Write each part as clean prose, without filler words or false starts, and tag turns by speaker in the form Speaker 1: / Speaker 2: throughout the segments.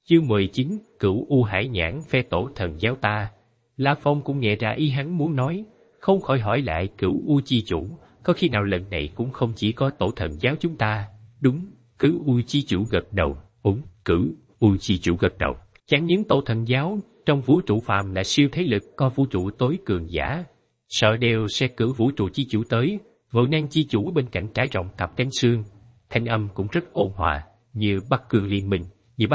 Speaker 1: Chương 19, Cửu U Hải Nhãn phe tổ thần giáo ta. La Phong cũng nghe ra ý hắn muốn nói, không khỏi hỏi lại Cửu U chi chủ, có khi nào lần này cũng không chỉ có tổ thần giáo chúng ta? Đúng, Cửu U chi chủ gật đầu. Cửu U chi chủ gật đầu. Chẳng những tổ thần giáo trong vũ trụ phàm là siêu thế lực có vũ trụ tối cường giả, sợ đều sẽ cử vũ trụ chi chủ tới. Vô Năng chi chủ bên cạnh trải rộng cặp cánh xương, thanh âm cũng rất ôn hòa, như Bắc Cương liên minh,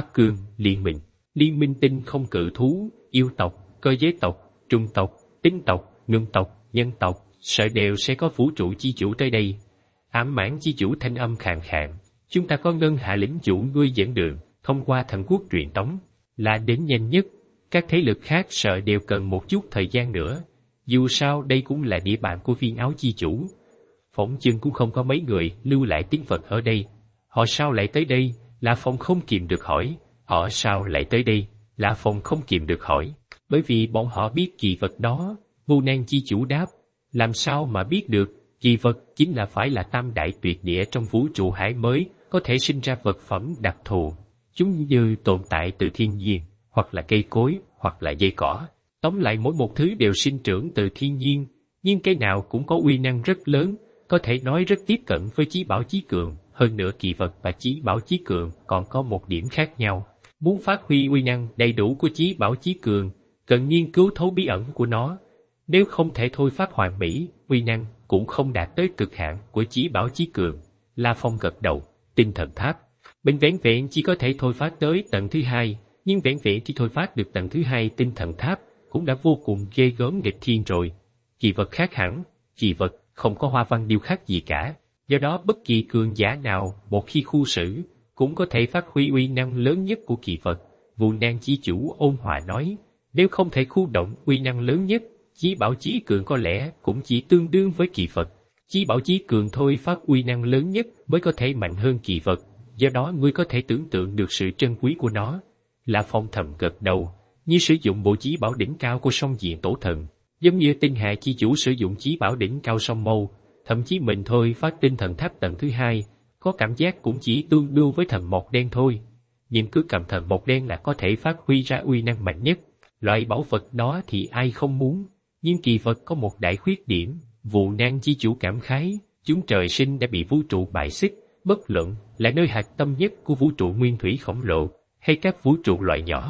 Speaker 1: Liên minh tinh không cự thú, yêu tộc, cơ giới tộc, trung tộc, tinh tộc, ngưng tộc, nhân tộc, sợ đều sẽ có vũ trụ chi chủ tới đây. Ám Mãn chi chủ thanh âm khàn khàn, chúng ta có ngân hạ lĩnh chủ ngươi dẫn đường, thông qua thần quốc truyền tống, là đến nhanh nhất. Các thế lực khác sợ đều cần một chút thời gian nữa. Dù sao đây cũng là địa bàn của Viên Áo chi chủ. Phỏng chừng cũng không có mấy người lưu lại tiếng Phật ở đây. Họ sao lại tới đây? La Phong không kìm được hỏi. Họ sao lại tới đây? La Phong không kìm được hỏi. Bởi vì bọn họ biết kỳ vật đó. Vô Năng chi chủ đáp. Làm sao mà biết được? Kỳ vật chính là phải là tam đại tuyệt địa trong vũ trụ hải mới, có thể sinh ra vật phẩm đặc thù. Chúng như tồn tại từ thiên nhiên, hoặc là cây cối, hoặc là dây cỏ. Tóm lại mỗi một thứ đều sinh trưởng từ thiên nhiên, nhưng cái nào cũng có uy năng rất lớn, có thể nói rất tiếp cận với chí bảo chí cường. Hơn nữa kỳ vật và chí bảo chí cường còn có một điểm khác nhau. Muốn phát huy uy năng đầy đủ của chí bảo chí cường, cần nghiên cứu thấu bí ẩn của nó. Nếu không thể thôi phát hoàn mỹ, uy năng cũng không đạt tới cực hạn của chí bảo chí cường. La Phong gật đầu. Tinh thần tháp bên vẻn vẹn chỉ có thể thôi phát tới tầng thứ 2, nhưng vẻn vẹn chỉ thôi phát được tầng thứ 2 tinh thần tháp cũng đã vô cùng ghê gớm nghịch thiên rồi. Kỳ vật khác hẳn, kỳ vật không có hoa văn điêu khắc gì cả, do đó bất kỳ cường giả nào một khi khu xử cũng có thể phát huy uy năng lớn nhất của kỳ vật. Vô Năng chi chủ ôn hòa nói, nếu không thể khu động uy năng lớn nhất, chí bảo chí cường có lẽ cũng chỉ tương đương với kỳ vật. Chí bảo chí cường thôi phát uy năng lớn nhất mới có thể mạnh hơn kỳ vật, do đó ngươi có thể tưởng tượng được sự trân quý của nó. La Phong thầm gật đầu, như sử dụng bộ chí bảo đỉnh cao của song diện tổ thần, giống như Tinh Hà chi chủ sử dụng chí bảo đỉnh cao song mâu, thậm chí mình thôi phát tinh thần tháp tầng thứ 2, có cảm giác cũng chỉ tương đương với thần mộc đen thôi. Nhưng cứ cầm thần mộc đen là có thể phát huy ra uy năng mạnh nhất. Loại bảo vật đó thì ai không muốn, nhưng kỳ vật có một đại khuyết điểm. Vô Năng chi chủ cảm khái, chúng trời sinh đã bị vũ trụ bài xích, bất luận là nơi hạt tâm nhất của vũ trụ nguyên thủy khổng lồ, hay các vũ trụ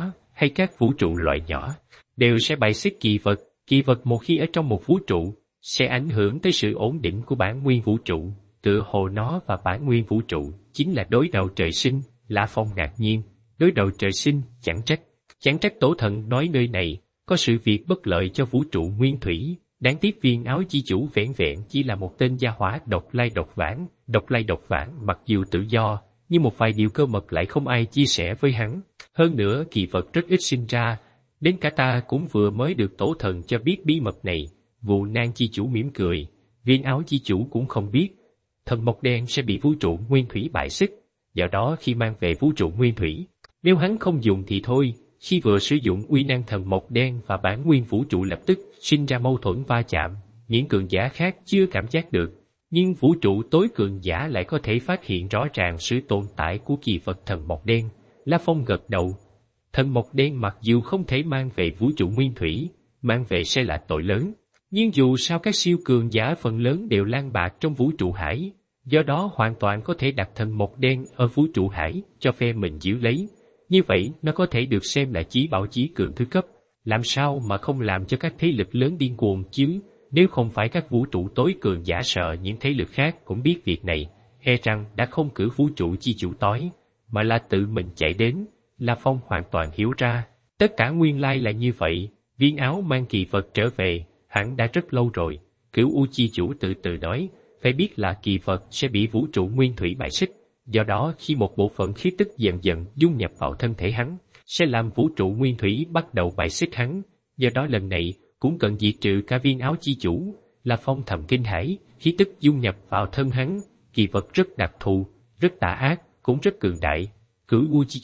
Speaker 1: loại nhỏ, đều sẽ bài xích kỳ vật. Kỳ vật một khi ở trong một vũ trụ, sẽ ảnh hưởng tới sự ổn định của bản nguyên vũ trụ. Tựa hồ nó và bản nguyên vũ trụ chính là đối đầu trời sinh. La Phong ngạc nhiên, đối đầu trời sinh, chẳng trách tổ thần nói nơi này có sự việc bất lợi cho vũ trụ nguyên thủy. Đáng tiếc Viên Áo chi chủ vẻn vẹn chỉ là một tên gia hỏa độc lai độc vãng, mặc dù tự do, nhưng một vài điều cơ mật lại không ai chia sẻ với hắn. Hơn nữa kỳ vật rất ít sinh ra, đến cả ta cũng vừa mới được tổ thần cho biết bí mật này. Vô Năng chi chủ mỉm cười, Viên Áo chi chủ cũng không biết thần mộc đen sẽ bị vũ trụ nguyên thủy bại xích, do đó khi mang về vũ trụ nguyên thủy, nếu hắn không dùng thì thôi. Khi vừa sử dụng uy năng thần mộc đen và bản nguyên vũ trụ lập tức sinh ra mâu thuẫn va chạm, những cường giả khác chưa cảm giác được, nhưng vũ trụ tối cường giả lại có thể phát hiện rõ ràng sự tồn tại của kỳ vật thần mộc đen. La Phong gật đầu. Thần mộc đen mặc dù không thể mang về vũ trụ nguyên thủy, mang về sẽ là tội lớn, nhưng dù sao các siêu cường giả phần lớn đều lang bạc trong vũ trụ hải, do đó hoàn toàn có thể đặt thần mộc đen ở vũ trụ hải cho phe mình giữ lấy. Như vậy nó có thể được xem là chí bảo chí cường thứ cấp, làm sao mà không làm cho các thế lực lớn điên cuồng chứ? Nếu không phải các vũ trụ tối cường giả sợ những thế lực khác cũng biết việc này, e rằng đã không cử vũ trụ chi chủ tối, mà là tự mình chạy đến. La Phong hoàn toàn hiểu ra, tất cả nguyên lai là như vậy. Viên Áo mang kỳ vật trở về, hẳn đã rất lâu rồi. Cửu U chi chủ từ từ nói, phải biết là kỳ vật sẽ bị vũ trụ nguyên thủy bại xích. Do đó khi một bộ phận khí tức dần dần dung nhập vào thân thể hắn, sẽ làm vũ trụ nguyên thủy bắt đầu bài xích hắn. Do đó lần này cũng cần diệt trừ cả Viên Áo chi chủ. La Phong thầm kinh hãi, khí tức dung nhập vào thân hắn, kỳ vật rất đặc thù, rất tà ác, cũng rất cường đại. Cửu U chi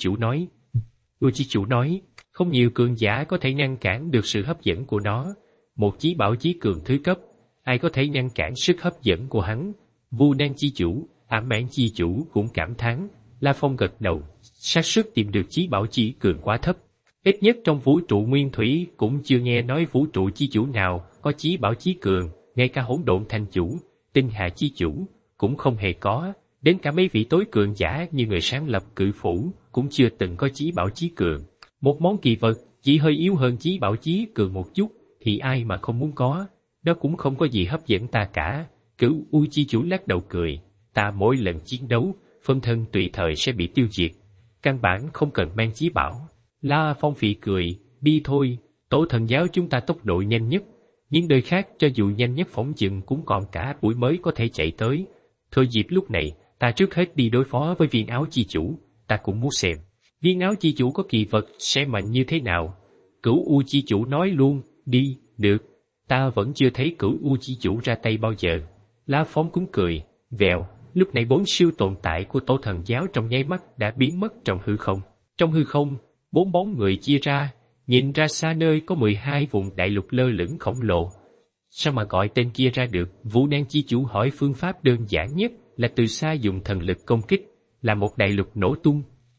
Speaker 1: chủ nói, không nhiều cường giả có thể ngăn cản được sự hấp dẫn của nó. Một chí bảo chí cường thứ cấp, ai có thể ngăn cản sức hấp dẫn của hắn? Vô Năng chi chủ, Ám Mãn chi chủ cũng cảm thán. La Phong gật đầu, xác suất tìm được chí bảo chí cường quá thấp. Ít nhất trong vũ trụ nguyên thủy cũng chưa nghe nói vũ trụ chi chủ nào có chí bảo chí cường, ngay cả hỗn độn thành chủ, tinh hà chi chủ cũng không hề có, đến cả mấy vị tối cường giả như người sáng lập cự phủ cũng chưa từng có chí bảo chí cường. Một món kỳ vật chỉ hơi yếu hơn chí bảo chí cường một chút thì ai mà không muốn có, đó cũng không có gì hấp dẫn ta cả. Cửu U chi chủ lắc đầu cười, ta mỗi lần chiến đấu, phân thân tùy thời sẽ bị tiêu diệt, căn bản không cần mang chí bảo. La Phong phì cười, đi thôi, tổ thần giáo chúng ta tốc độ nhanh nhất, những đời khác cho dù nhanh nhất phỏng chừng cũng còn cả buổi mới có thể chạy tới. Thôi dịp lúc này, ta trước hết đi đối phó với viên áo chi chủ, ta cũng muốn xem viên áo chi chủ có kỳ vật sẽ mạnh như thế nào. Cửu U chi chủ nói luôn, đi, được, ta vẫn chưa thấy Cửu U chi chủ ra tay bao giờ. La Phong cũng cười, vèo, lúc này 4 siêu tồn tại của tổ thần giáo trong nháy mắt đã biến mất trong hư không. Trong hư không, 4 bóng người chia ra, nhìn ra xa nơi có 12 vùng đại lục lơ lửng khổng lồ. Sao mà gọi tên kia ra được? Vũ Nan chi chủ hỏi phương pháp đơn giản nhất là từ xa dùng thần lực công kích, là một đại lục nổ tung,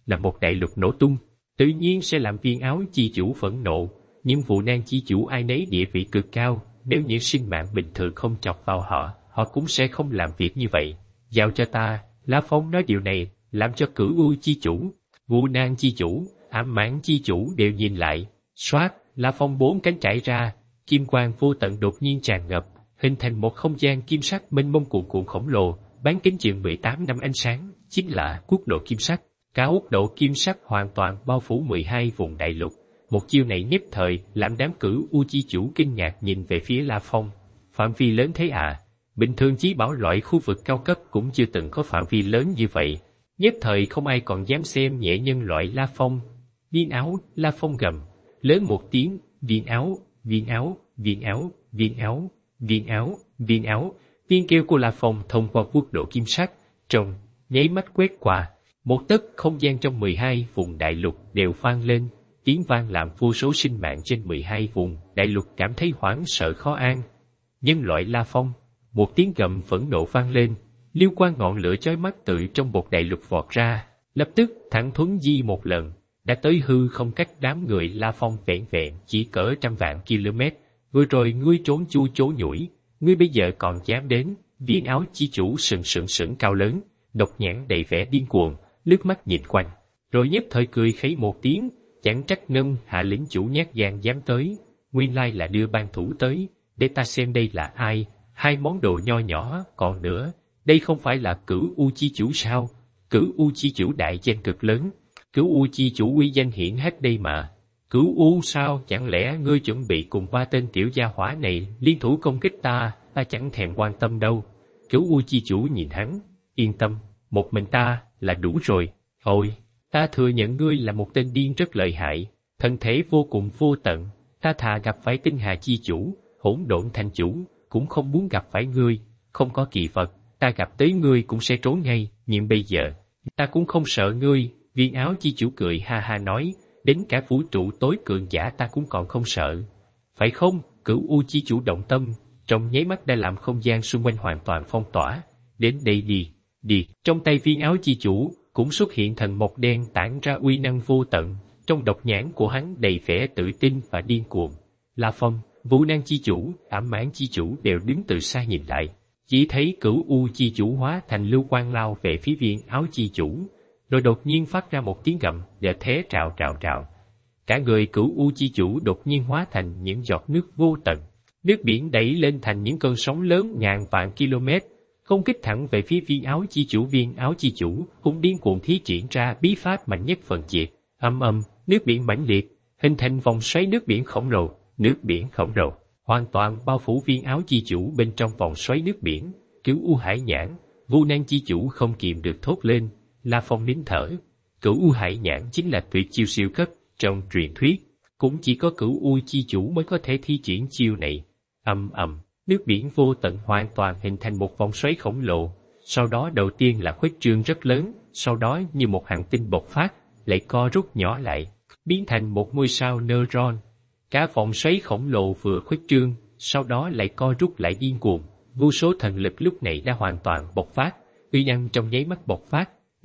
Speaker 1: tự nhiên sẽ làm viên áo chi chủ phẫn nộ, nhưng Vũ Nan chi chủ ai nấy địa vị cực cao, nếu những sinh mạng bình thường không chọc vào họ, họ cũng sẽ không làm việc như vậy. Giao cho ta. La Phong nói điều này làm cho Cửu U chi chủ, Vũ Nan chi chủ, Ám Mãn chi chủ đều nhìn lại. Soát, La Phong 4 cánh trải ra, kim quang vô tận đột nhiên tràn ngập, hình thành một không gian kim sắc mênh mông cuồn cuộn khổng lồ, bán kính chừng 18 năm ánh sáng, chính là quốc độ kim sắc. Cả quốc độ kim sắc hoàn toàn bao phủ 12 vùng đại lục. Một chiêu này nhất thời làm đám Cửu U chi chủ kinh ngạc nhìn về phía La Phong. Phạm vi lớn thế à? Bình thường chí bảo loại khu vực cao cấp cũng chưa từng có phạm vi lớn như vậy. Nhất thời không ai còn dám xem nhẹ nhân loại La Phong. Viên áo, La Phong gầm lớn một tiếng, viên áo, viên áo, viên áo, viên áo, viên áo, viên áo. Viên kêu của La Phong thông qua quốc độ kim sắc, trong nháy mắt quét qua. Một tấc không gian trong 12 vùng đại lục đều vang lên, tiếng vang làm vô số sinh mạng trên 12 vùng đại lục cảm thấy hoảng sợ khó an. Nhân loại La Phong, một tiếng gầm phẫn nộ vang lên, liêu quang ngọn lửa chói mắt từ trong bột đại lục vọt ra, lập tức thẳng thuấn di một lần, đã tới hư không cách đám người La Phong vẹn vẹn chỉ cỡ trăm vạn km. Vừa rồi ngươi trốn chu chối nhủi, ngươi bây giờ còn dám đến? Viên áo chi chủ sừng cao lớn, độc nhãn đầy vẻ điên cuồng, lướt mắt nhìn quanh, rồi nhất thời cười khẩy một tiếng, chẳng trách Ngân hạ lính chủ nhát gan dám tới, nguyên lai là đưa ban thủ tới, để ta xem đây là ai. 2 món đồ nho nhỏ, còn nữa, đây không phải là Cửu U chi chủ sao? Cửu U chi chủ đại danh cực lớn, Cửu U chi chủ uy danh hiển hách đây mà. Cửu U sao? Chẳng lẽ ngươi chuẩn bị cùng 3 tên tiểu gia hỏa này liên thủ công kích ta? Ta chẳng thèm quan tâm đâu. Cửu U chi chủ nhìn hắn, yên tâm, một mình ta là đủ rồi. Thôi, ta thừa nhận ngươi là một tên điên rất lợi hại, thân thể vô cùng vô tận, ta thà gặp phải tinh hà chi chủ, hỗn độn thành chủ, cũng không muốn gặp phải ngươi. Không có kỳ vật, ta gặp tới ngươi cũng sẽ trốn ngay, nhưng bây giờ, ta cũng không sợ ngươi. Viên áo chi chủ cười ha ha nói, đến cả vũ trụ tối cường giả ta cũng còn không sợ. Phải không? Cửu U chi chủ động tâm, trong nháy mắt đã làm không gian xung quanh hoàn toàn phong tỏa. Đến đây đi, đi. Trong tay viên áo chi chủ cũng xuất hiện thần mộc đen tản ra uy năng vô tận, trong độc nhãn của hắn đầy vẻ tự tin và điên cuồng. La Phong, Vũ Nan chi chủ, Ảm Mãn chi chủ đều đứng từ xa nhìn lại, chỉ thấy Cửu U chi chủ hóa thành lưu quang lao về phía viên áo chi chủ, rồi đột nhiên phát ra một tiếng gầm, và thế trào trào trào. Cả người Cửu U chi chủ đột nhiên hóa thành những giọt nước vô tận, nước biển đẩy lên thành những cơn sóng lớn ngàn vạn km, công kích thẳng về phía viên áo chi chủ. Viên áo chi chủ cũng điên cuồng thi triển ra bí pháp mạnh nhất phần diệt. Âm âm, nước biển mãnh liệt, hình thành vòng xoáy nước biển khổng lồ. Nước biển khổng lồ hoàn toàn bao phủ viên áo chi chủ. Bên trong vòng xoáy nước biển, Cửu U hải nhãn, Vũ Nan chi chủ không kìm được thốt lên. La Phong nín thở. Cửu U hải nhãn chính là tuyệt chiêu siêu cấp trong truyền thuyết, cũng chỉ có Cửu U chi chủ mới có thể thi triển chiêu này. Âm ầm, nước biển vô tận hoàn toàn hình thành một vòng xoáy khổng lồ. Sau đó đầu tiên là khuếch trương rất lớn, sau đó như một hành tinh bộc phát, lại co rút nhỏ lại, biến thành một ngôi sao neutron. Cả vòng xoáy khổng lồ vừa khuếch trương, sau đó lại co rút lại điên cuồng. Vô số thần lực lúc này đã hoàn toàn bộc phát, uy năng trong nháy mắt bộc phát,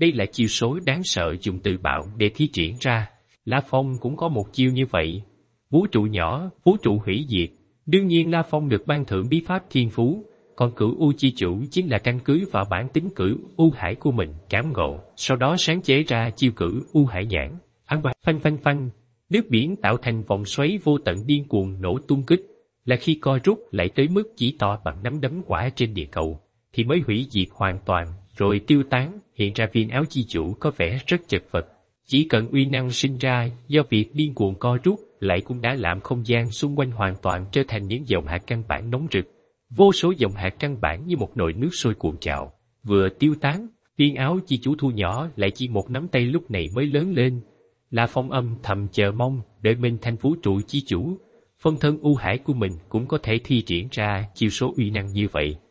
Speaker 1: Đây là chiêu số đáng sợ dùng tự bạo để thi triển ra. La Phong cũng có một chiêu như vậy. Vũ trụ nhỏ, vũ trụ hủy diệt. Đương nhiên La Phong được ban thưởng bí pháp thiên phú, còn Cửu U chi chủ chính là căn cứ vào bản tính Cửu U hải của mình cảm ngộ, sau đó sáng chế ra chiêu Cửu U hải nhãn. Phanh phanh phanh, nước biển tạo thành vòng xoáy vô tận điên cuồng nổ tung kích, là khi co rút lại tới mức chỉ to bằng nắm đấm quả trên địa cầu, thì mới hủy diệt hoàn toàn, rồi tiêu tán. Hiện ra viên áo chi chủ có vẻ rất chật vật. Chỉ cần uy năng sinh ra do việc điên cuồng co rút lại cũng đã làm không gian xung quanh hoàn toàn trở thành những dòng hạt căn bản nóng rực. Vô số dòng hạt căn bản như một nồi nước sôi cuộn trào, vừa tiêu tán, viên áo chi chủ thu nhỏ lại chỉ một nắm tay lúc này mới lớn lên. La Phong âm thầm chờ mong đợi mình thành vũ trụ chi chủ, phân thân U hải của mình cũng có thể thi triển ra chiêu số uy năng như vậy.